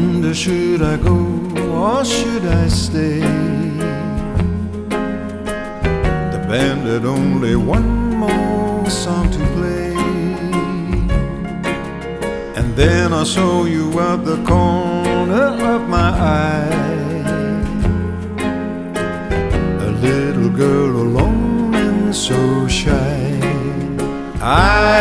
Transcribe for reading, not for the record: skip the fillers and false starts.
wonder, should I go or should I stay? The band had only one more song to play, and then I saw you out the corner of my eye, a little girl alone and so shy. I